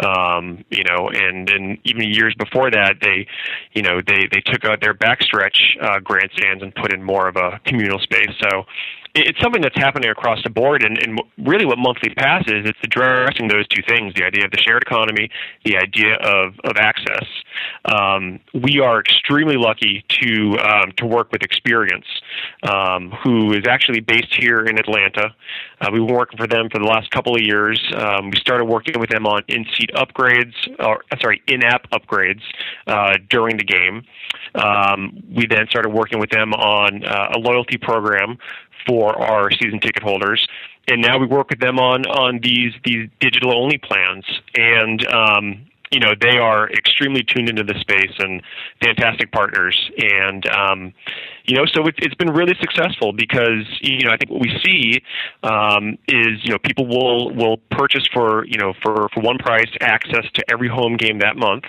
um, you know, and, and even years before that, they, you know, they, they took out their backstretch uh, grandstands and put in more of a communal space. So it's something that's happening across the board, and, and really what Monthly Pass is, it's addressing those two things, the idea of the shared economy, the idea of, of access. Um, we are extremely lucky to um, to work with Experience, um, who is actually based here in Atlanta. Uh, we've been working for them for the last couple of years. Um, we started working with them on in-seat upgrades, or sorry, in-app upgrades uh, during the game. Um, we then started working with them on uh, a loyalty program for our season ticket holders, and now we work with them on on these these digital only plans. And um, you know, they are extremely tuned into the space and fantastic partners. And um, you know, so it's it's been really successful because you know I think what we see um, is you know people will will purchase for you know for for one price access to every home game that month.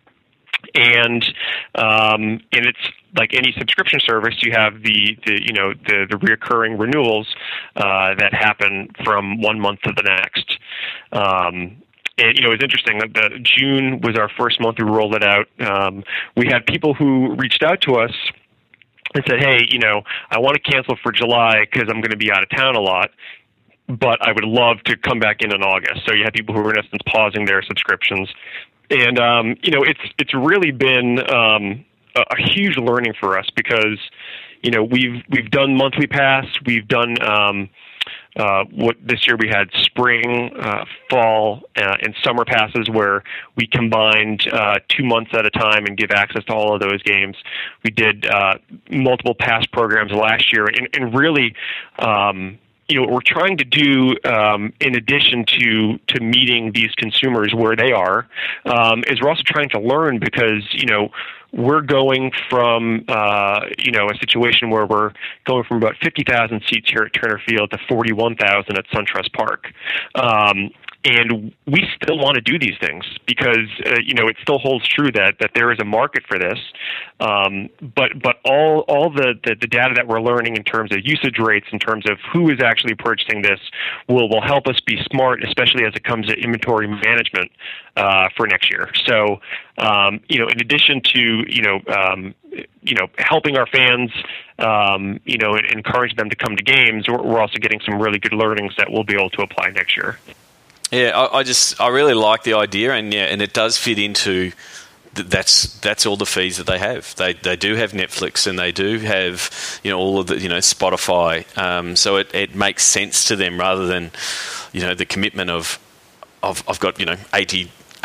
And um, and it's like any subscription service, you have the, the you know the the reoccurring renewals uh, that happen from one month to the next. Um, and you know it's interesting that the June was our first month we rolled it out. Um, we had people who reached out to us and said, "Hey, you know, I want to cancel for July because I'm going to be out of town a lot, but I would love to come back in in August." So you had people who were in essence pausing their subscriptions. And, um, you know, it's it's really been um, a, a huge learning for us because, you know, we've we've done Monthly Pass. We've done um, uh, what this year we had spring, uh, fall, uh, and summer passes where we combined uh, two months at a time and give access to all of those games. We did uh, multiple pass programs last year, and, and really um, you know, what we're trying to do, um, in addition to, to meeting these consumers where they are, um, is we're also trying to learn because, you know, we're going from, uh, you know, a situation where we're going from about fifty thousand seats here at Turner Field to forty-one thousand at SunTrust Park. Um, And we still want to do these things because uh, you know it still holds true that that there is a market for this. Um, but but all all the, the, the data that we're learning in terms of usage rates, in terms of who is actually purchasing this, will will help us be smart, especially as it comes to inventory management uh, for next year. So um, you know, in addition to you know um, you know helping our fans, um, you know, and encourage them to come to games, we're, we're also getting some really good learnings that we'll be able to apply next year. Yeah, I, I just I really like the idea, and yeah, and it does fit into th- that's that's all the fees that they have. They they do have Netflix, and they do have you know all of the you know Spotify. Um, so it, it makes sense to them rather than you know the commitment of of I've got you know eighty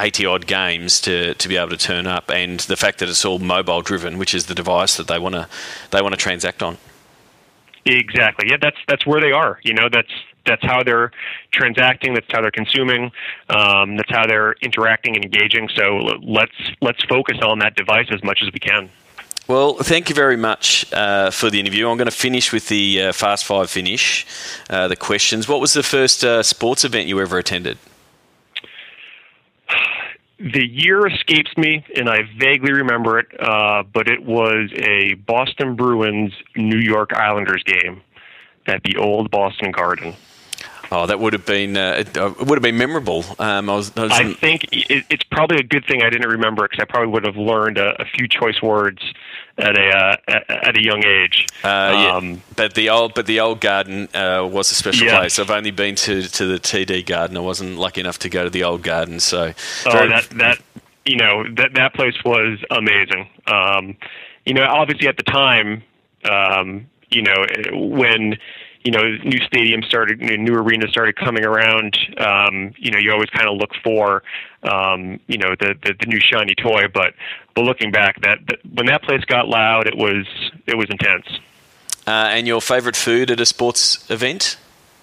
eighty odd games to, to be able to turn up, and the fact that it's all mobile driven, which is the device that they want to they want to transact on. Exactly. Yeah, that's that's where they are. You know, that's that's how they're transacting. That's how they're consuming. Um, that's how they're interacting and engaging. So let's let's focus on that device as much as we can. Well, thank you very much uh, for the interview. I'm going to finish with the uh, Fast Five finish, uh, the questions. What was the first uh, sports event you ever attended? The year escapes me, and I vaguely remember it, uh, but it was a Boston Bruins New York Islanders game at the old Boston Garden. Oh, that would have been uh, it, uh, would have been memorable. Um, I, was, I, was I think it, it's probably a good thing I didn't remember it, because I probably would have learned a, a few choice words at a uh, at, at a young age. Uh, yeah. Um, but the old but the old Garden uh, was a special yeah. place. I've only been to, to the T D Garden. I wasn't lucky enough to go to the old Garden. So oh, very, that that you know that that place was amazing. Um, you know, obviously at the time, um, you know, when you know, new stadiums started, new arenas started coming around. Um, you know, you always kind of look for, um, you know, the, the the new shiny toy. But but looking back, that, that when that place got loud, it was it was intense. Uh, and your favourite food at a sports event?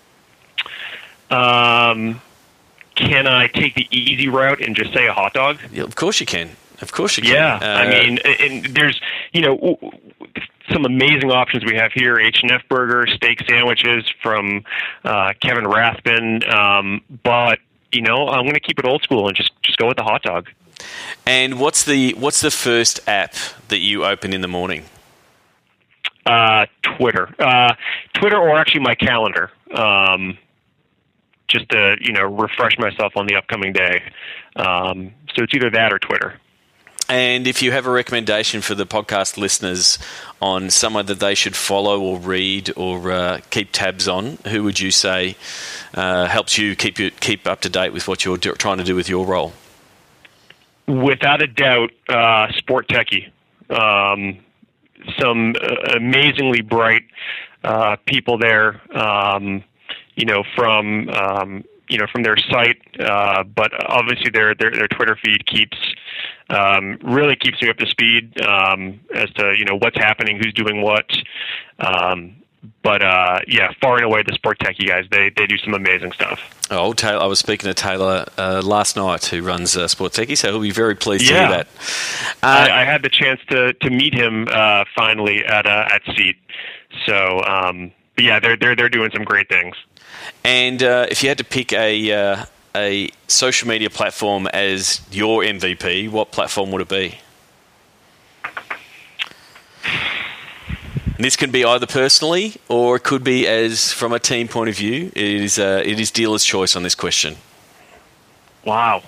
Um, can I take the easy route and just say a hot dog? Yeah, of course you can. Of course you can. Yeah, uh, I mean, and there's you know. some amazing options we have here. H and F Burger, steak sandwiches from uh, Kevin Rathbun. Um, but, you know, I'm going to keep it old school and just, just go with the hot dog. And what's the what's the first app that you open in the morning? Uh, Twitter. Uh, Twitter or actually my calendar. Um, just to, you know, refresh myself on the upcoming day. Um, so it's either that or Twitter. And if you have a recommendation for the podcast listeners on someone that they should follow or read or uh, keep tabs on, who would you say uh, helps you keep you, keep up to date with what you're do- trying to do with your role? Without a doubt, uh, Sport Techie. Um, some uh, amazingly bright uh, people there. Um, you know, from um, you know from their site, uh, but obviously their their, their Twitter feed keeps. Um, really keeps me up to speed um, as to you know what's happening, who's doing what. Um, but uh, yeah, far and away the Sport Techie guys, they they do some amazing stuff. Oh, Taylor, I was speaking to Taylor uh, last night, who runs uh, Sport Techie, so he'll be very pleased yeah. to hear that. Uh, I, I had the chance to to meet him uh, finally at uh, at Seat. So, um, but yeah, they're they're they're doing some great things. And uh, if you had to pick a uh, a social media platform as your M V P, what platform would it be? And this can be either personally or it could be as from a team point of view. It is uh, it is dealer's choice on this question. Wow.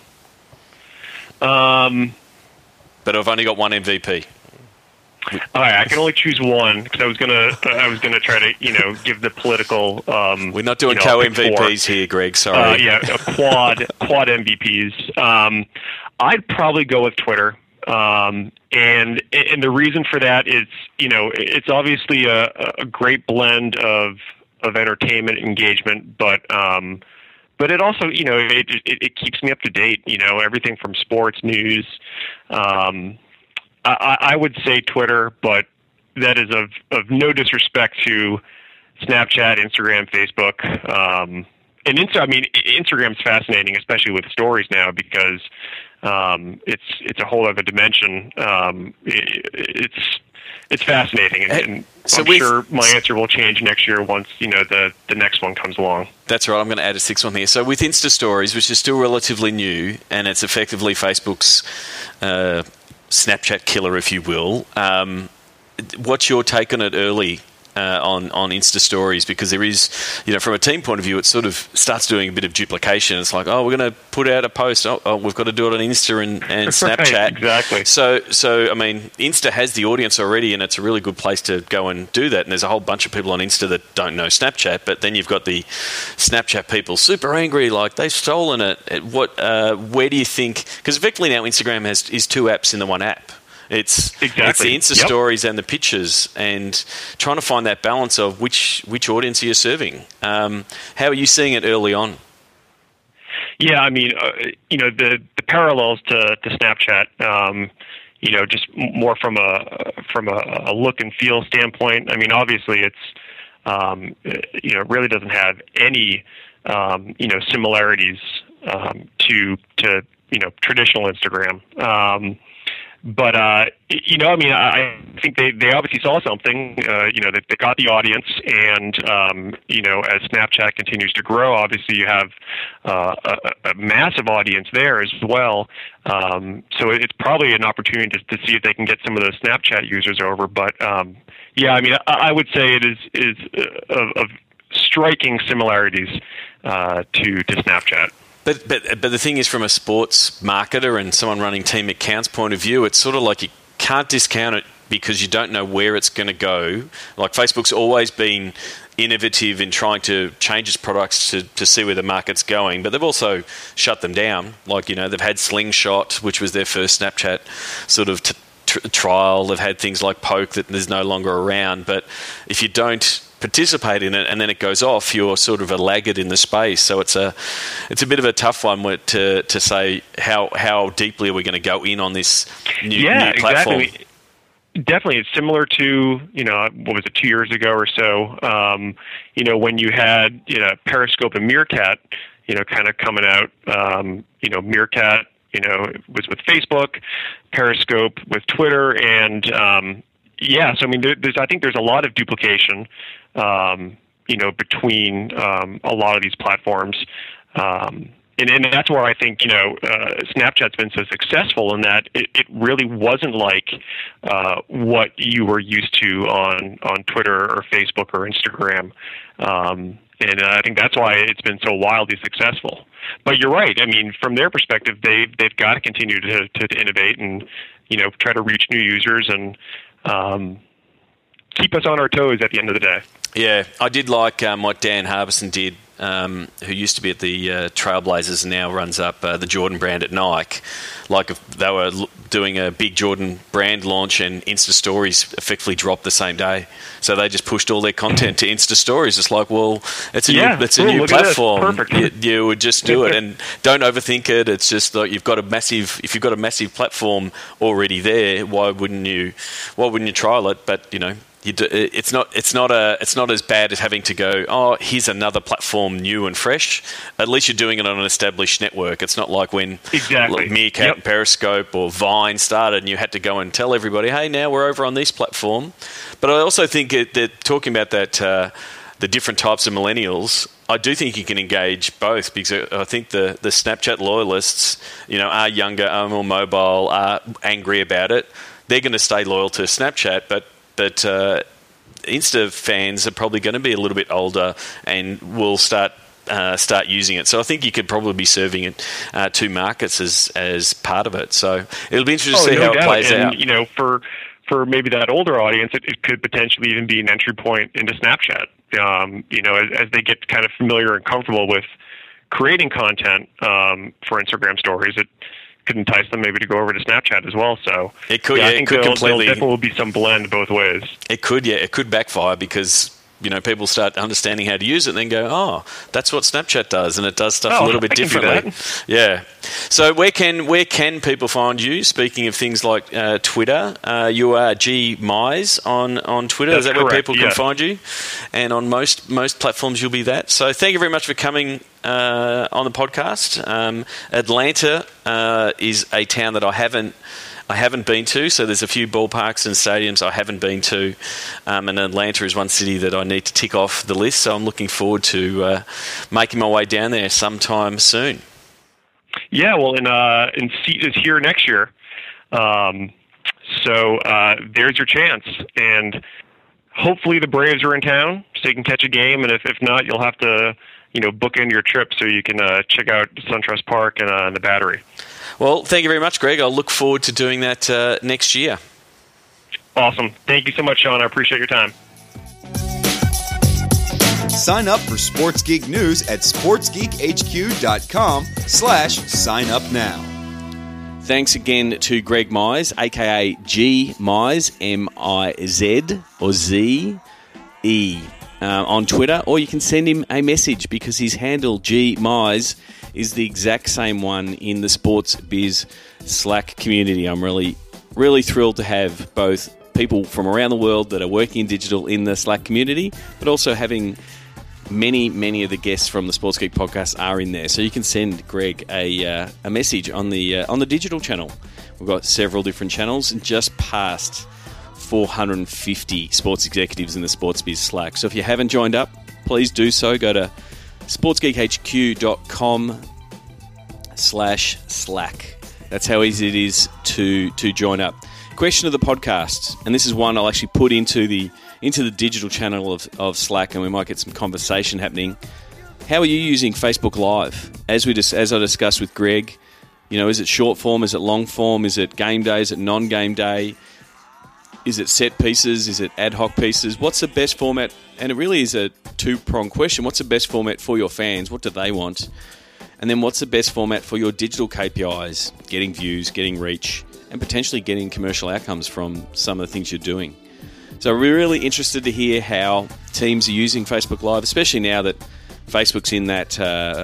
Um, but I've only got one M V P. All right, I can only choose one because I was gonna I was gonna try to you know give the political. Um, We're not doing you know, co-M V Ps here, Greg. Sorry. Uh, yeah, a quad quad M V Ps. Um, I'd probably go with Twitter, um, and and the reason for that is you know it's obviously a, a great blend of of entertainment engagement, but um, but it also you know it, it it keeps me up to date. You know everything from sports news. Um, I, I would say Twitter, but that is of, of no disrespect to Snapchat, Instagram, Facebook. Um, and Insta, I mean, Instagram's fascinating, especially with stories now, because um, it's it's a whole other dimension. Um, it, it's it's fascinating, and, and so I'm sure my answer will change next year once you know the the next one comes along. That's right. I'm going to add a sixth one here. So with Insta Stories, which is still relatively new, and it's effectively Facebook's Uh, Snapchat killer, if you will. Um, what's your take on it early uh, on on Insta Stories? Because there is, you know, from a team point of view, it sort of starts doing a bit of duplication. It's like, oh, we're going to put out a post. Oh, oh, we've got to do it on Insta and, and Snapchat. Right, exactly. So, so I mean, Insta has the audience already, and it's a really good place to go and do that. And there's a whole bunch of people on Insta that don't know Snapchat, but then you've got the Snapchat people super angry, like they've stolen it. What? Uh, where do you think? Because effectively now Instagram has is two apps in the one app. It's exactly. it's the Insta yep. stories and the pictures, and trying to find that balance of which which audience you're serving. Um, how are you seeing it early on? Yeah, I mean, uh, you know, the, the parallels to, to Snapchat, um, you know, just more from a from a, a look and feel standpoint. I mean, obviously, it's um, you know, really doesn't have any um, you know similarities um, to to you know traditional Instagram. Um, But, uh, you know, I mean, I think they, they obviously saw something, uh, you know, they, they got the audience. And, um, you know, as Snapchat continues to grow, obviously you have uh, a, a massive audience there as well. Um, so it's probably an opportunity to, to see if they can get some of those Snapchat users over. But, um, yeah, I mean, I, I would say it is, is uh, of, of striking similarities uh, to, to Snapchat. But, but but the thing is, from a sports marketer and someone running team accounts point of view, it's sort of like you can't discount it because you don't know where it's going to go. Like Facebook's always been innovative in trying to change its products to, to see where the market's going, but they've also shut them down. Like, you know, they've had Slingshot, which was their first Snapchat sort of t- t- trial. They've had things like Poke that is no longer around. But if you don't participate in it and then it goes off, you're sort of a laggard in the space. So it's a it's a bit of a tough one to to say how how deeply are we going to go in on this new, yeah, new platform. Exactly. Definitely, it's similar to, you know, what was it, two years ago or so, um, you know, when you had, you know, Periscope and Meerkat, you know, kind of coming out, um, you know, Meerkat, you know, was with Facebook, Periscope with Twitter, and, um, yeah, so, I mean, there, there's, I think there's a lot of duplication, um, you know, between um, a lot of these platforms. Um And, and that's where I think, you know, uh, Snapchat's been so successful in that it, it really wasn't like uh, what you were used to on, on Twitter or Facebook or Instagram. Um, and I think that's why it's been so wildly successful. But you're right. I mean, from their perspective, they've, they've got to continue to, to, to innovate and, you know, try to reach new users and um, keep us on our toes at the end of the day. Yeah, I did like um, what Dan Harbison did, um, who used to be at the uh, Trailblazers and now runs up uh, the Jordan brand at Nike. Like if they were l- doing a big Jordan brand launch and Insta Stories effectively dropped the same day. So they just pushed all their content to Insta Stories. It's like, well, it's a yeah, new, it's cool, a new platform. Perfect. You, you would just do it and don't overthink it. It's just like you've got a massive, if you've got a massive platform already there, why wouldn't you, why wouldn't you trial it? But, you know, You do, it's not. It's not a. It's not as bad as having to go. Oh, here's another platform, new and fresh. At least you're doing it on an established network. It's not like when exactly. Meerkat, yep. and Periscope, or Vine started, and you had to go and tell everybody, "Hey, now we're over on this platform." But I also think it, that talking about that, uh, the different types of millennials, I do think you can engage both because I think the the Snapchat loyalists, you know, are younger, are more mobile, are angry about it. They're going to stay loyal to Snapchat, but But uh, Insta fans are probably going to be a little bit older and will start uh, start using it. So I think you could probably be serving it uh, two markets as as part of it. So it'll be interesting oh, to see no how doubt. it plays and, out. You know, for for maybe that older audience, it, it could potentially even be an entry point into Snapchat. Um, you know, as, as they get kind of familiar and comfortable with creating content um, for Instagram stories, it could entice them maybe to go over to Snapchat as well. So it could, yeah, yeah, I think it could there'll, completely. there'll definitely be some blend both ways. It could, yeah, it could backfire because, you know, people start understanding how to use it and then go, oh, that's what Snapchat does, and it does stuff oh, a little bit I can do differently. that. Yeah. So where can where can people find you? Speaking of things like uh, Twitter, uh, you are G Mize on on Twitter. That's Is that correct, where people can yes. find you? And on most most platforms, you'll be that. So thank you very much for coming uh, on the podcast. Um, Atlanta uh, is a town that I haven't. I haven't been to, so there's a few ballparks and stadiums I haven't been to, um, and Atlanta is one city that I need to tick off the list, so I'm looking forward to uh, making my way down there sometime soon. Yeah, well, in, uh, in Seat is here next year, um, so uh, there's your chance, and hopefully the Braves are in town, so you can catch a game, and if, if not, you'll have to, you know, book in your trip so you can uh, check out SunTrust Park and uh, the Battery. Well, thank you very much, Greg. I'll look forward to doing that uh, next year. Awesome. Thank you so much, Sean. I appreciate your time. Sign up for Sports Geek News at sportsgeekhq.com slash sign up now. Thanks again to Greg Mize, a k a. G Mize, M I Z or Z E, uh, on Twitter. Or you can send him a message because his handle, G Mize, is the exact same one in the Sports Biz Slack community. I'm really, really thrilled to have both people from around the world that are working in digital in the Slack community, but also having many, many of the guests from the Sports Geek podcast are in there. So you can send Greg a uh, a message on the uh, on the digital channel. We've got several different channels and just past four hundred fifty sports executives in the Sports Biz Slack. So if you haven't joined up, please do so. Go to sportsgeekhq.com slash Slack. That's how easy it is to to join up. Question of the podcast, and this is one I'll actually put into the into the digital channel of, of Slack, and we might get some conversation happening. How are you using Facebook Live? As we just, as I discussed with Greg, you know, is it short form? Is it long form? Is it game day? Is it non-game day? Is it set pieces? Is it ad hoc pieces? What's the best format? And it really is a two-pronged question. What's the best format for your fans? What do they want? And then what's the best format for your digital K P Is? Getting views, getting reach, and potentially getting commercial outcomes from some of the things you're doing. So we're really interested to hear how teams are using Facebook Live, especially now that Facebook's in that uh,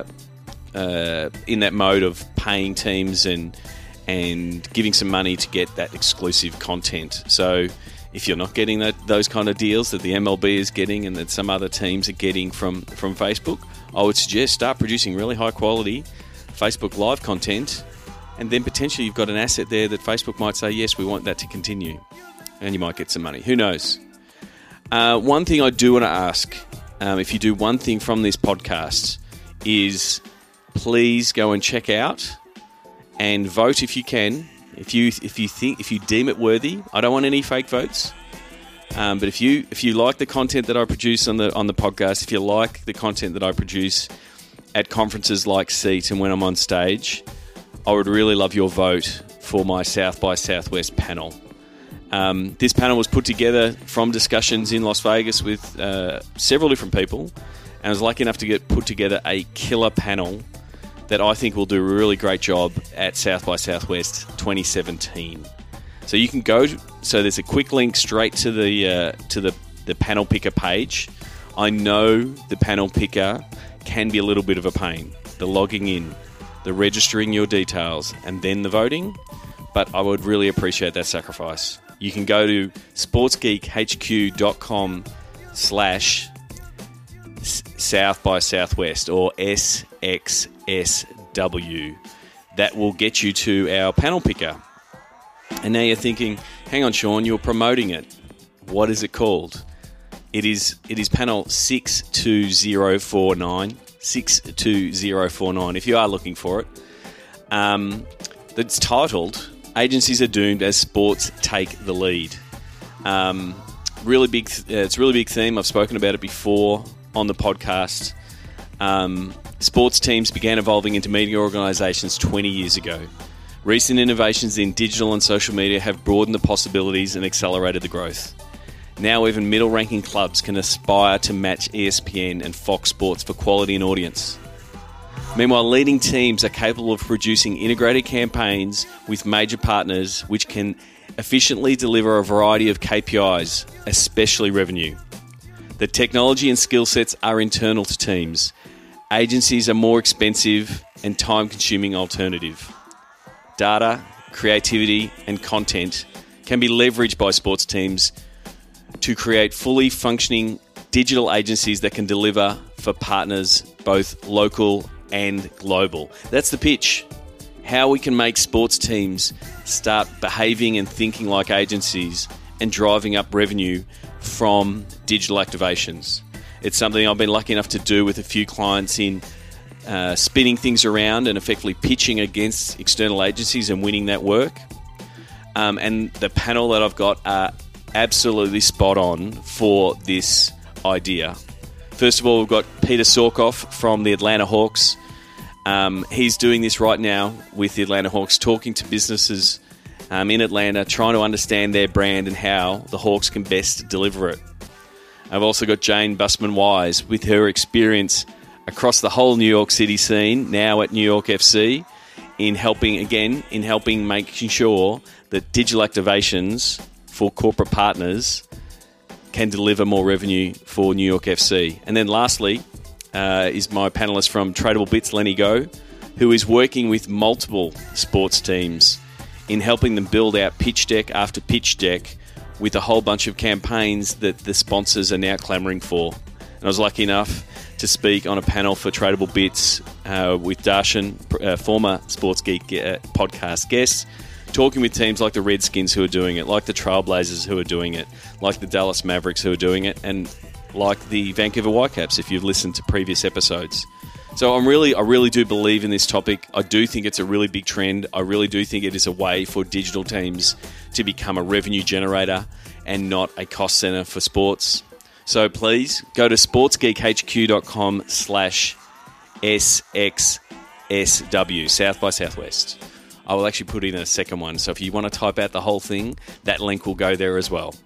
uh, in that mode of paying teams and and giving some money to get that exclusive content. So if you're not getting that, those kind of deals that the M L B is getting and that some other teams are getting from, from Facebook, I would suggest start producing really high quality Facebook Live content, and then potentially you've got an asset there that Facebook might say, yes, we want that to continue. And you might get some money. Who knows? Uh, one thing I do want to ask, um, if you do one thing from this podcast, is please go and check out and vote if you can. If you if you think if you deem it worthy, I don't want any fake votes. Um, but if you if you like the content that I produce on the on the podcast, if you like the content that I produce at conferences like Seat and when I'm on stage, I would really love your vote for my South by Southwest panel. Um, this panel was put together from discussions in Las Vegas with uh, several different people, and I was lucky enough to get put together a killer panel that I think will do a really great job at South by Southwest twenty seventeen. So you can go, so there's a quick link straight to the uh, to the, the panel picker page. I know the panel picker can be a little bit of a pain, the logging in, the registering your details, and then the voting, but I would really appreciate that sacrifice. You can go to sportsgeekhq.com slash South by Southwest or S X S W. That will get you to our panel picker. And now you're thinking, hang on, Sean, you're promoting it. What is it called? It is it is panel six two zero four nine. six two zero four nine, if you are looking for it. Um, it's titled Agencies Are Doomed as Sports Take the Lead. Um, really big. Th- it's a really big theme. I've spoken about it before on the podcast. Um, sports teams began evolving into media organisations twenty years ago. Recent innovations in digital and social media have broadened the possibilities and accelerated the growth. Now even middle-ranking clubs can aspire to match E S P N and Fox Sports for quality and audience. Meanwhile, leading teams are capable of producing integrated campaigns with major partners which can efficiently deliver a variety of K P Is, especially revenue. The technology and skill sets are internal to teams. Agencies are more expensive and time-consuming alternative. Data, creativity, and content can be leveraged by sports teams to create fully functioning digital agencies that can deliver for partners both local and global. That's the pitch. How we can make sports teams start behaving and thinking like agencies and driving up revenue from digital activations. It's something I've been lucky enough to do with a few clients in uh, spinning things around and effectively pitching against external agencies and winning that work. Um, and the panel that I've got are absolutely spot on for this idea. First of all, we've got Peter Sorkoff from the Atlanta Hawks. Um, he's doing this right now with the Atlanta Hawks, talking to businesses um, in Atlanta, trying to understand their brand and how the Hawks can best deliver it. I've also got Jane Busman-Wise with her experience across the whole New York City scene, now at New York F C, in helping, again, in helping making sure that digital activations for corporate partners can deliver more revenue for New York F C. And then lastly uh, is my panelist from Tradable Bits, Lenny Go, who is working with multiple sports teams in helping them build out pitch deck after pitch deck with a whole bunch of campaigns that the sponsors are now clamouring for. And I was lucky enough to speak on a panel for Tradable Bits uh, with Darshan, uh, former Sports Geek uh, podcast guest, talking with teams like the Redskins who are doing it, like the Trailblazers who are doing it, like the Dallas Mavericks who are doing it, and like the Vancouver Whitecaps if you've listened to previous episodes. So I'm really, I really do believe in this topic. I do think it's a really big trend. I really do think it is a way for digital teams to become a revenue generator and not a cost center for sports. So please go to sportsgeekhq.com slash SXSW, South by Southwest. I will actually put in a second one. So if you want to type out the whole thing, that link will go there as well.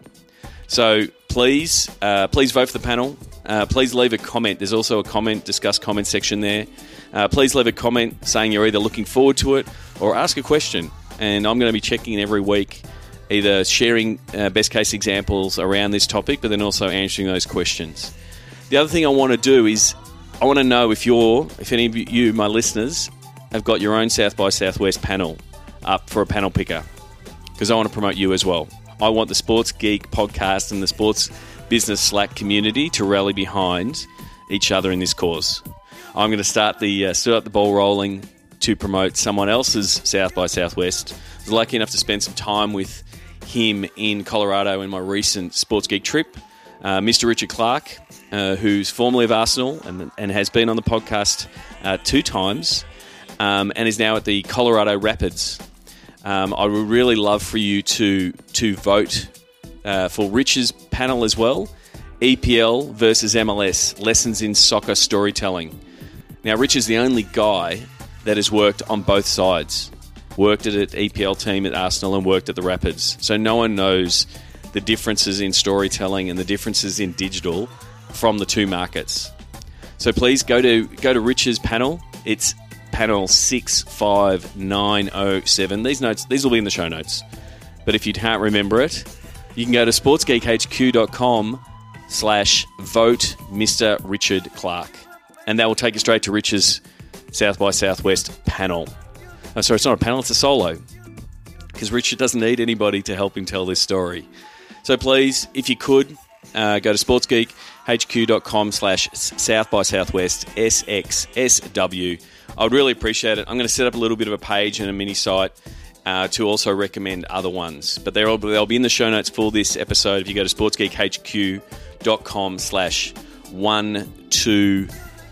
So please, uh, please vote for the panel. Uh, please leave a comment. There's also a comment, discuss comment section there. Uh, please leave a comment saying you're either looking forward to it or ask a question. And I'm going to be checking in every week, either sharing uh, best case examples around this topic, but then also answering those questions. The other thing I want to do is I want to know if you're, if any of you, my listeners, have got your own South by Southwest panel up for a panel picker, because I want to promote you as well. I want the Sports Geek podcast and the Sports Business Slack community to rally behind each other in this cause. I'm going to start the uh, start the ball rolling to promote someone else's South by Southwest. I was lucky enough to spend some time with him in Colorado in my recent Sports Geek trip. Uh, Mister Richard Clark, uh, who's formerly of Arsenal and, and has been on the podcast uh, two times um, and is now at the Colorado Rapids. Um, I would really love for you to to vote uh, for Rich's panel as well. E P L versus M L S, Lessons in Soccer Storytelling. Now, Rich is the only guy that has worked on both sides. Worked at an E P L team at Arsenal and worked at the Rapids. So no one knows the differences in storytelling and the differences in digital from the two markets. So please go to go to Rich's panel. It's panel six five nine oh seven. These notes, these will be in the show notes. But if you can't remember it, you can go to sportsgeekhq.com slash vote Mister Richard Clark. And that will take you straight to Rich's South by Southwest panel. Oh, sorry, it's not a panel, it's a solo. Because Richard doesn't need anybody to help him tell this story. So please, if you could, uh, go to sportsgeekhq.com slash South by Southwest S X S W. I would really appreciate it. I'm going to set up a little bit of a page and a mini site uh, to also recommend other ones. But they'll, they'll be in the show notes for this episode. If you go to sportsgeekhq.com slash one two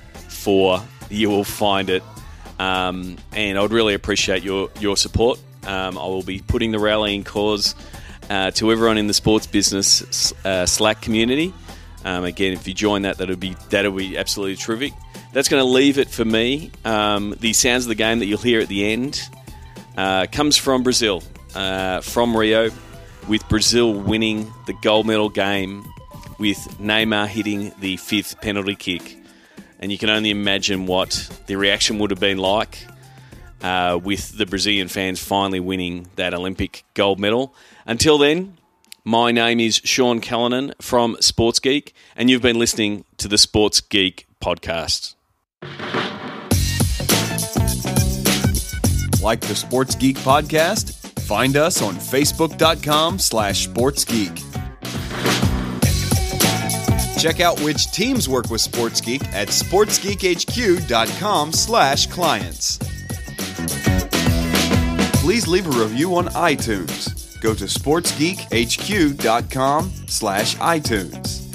four, you will find it. Um, and I would really appreciate your, your support. Um, I will be putting the rallying cause uh, to everyone in the sports business uh, Slack community. Um, again, if you join that, that'll be that'll be absolutely terrific. That's going to leave it for me. Um, the sounds of the game that you'll hear at the end uh, comes from Brazil, uh, from Rio, with Brazil winning the gold medal game with Neymar hitting the fifth penalty kick. And you can only imagine what the reaction would have been like uh, with the Brazilian fans finally winning that Olympic gold medal. Until then, my name is Sean Callanan from Sports Geek, and you've been listening to the Sports Geek podcast. Like the Sports Geek podcast? Find us on facebook.com slash sportsgeek. Check out which teams work with Sports Geek at sportsgeekhq.com slash clients. Please leave a review on iTunes. Go to sportsgeekhq.com slash iTunes.